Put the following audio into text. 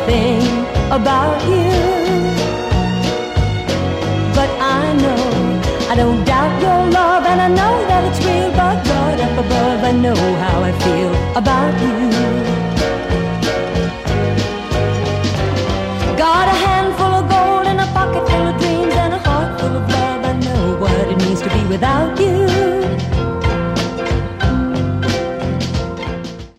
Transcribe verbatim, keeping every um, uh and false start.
thing about you. But I know, I don't doubt your love, and I know that it's real. But God up above, I know how I feel about you.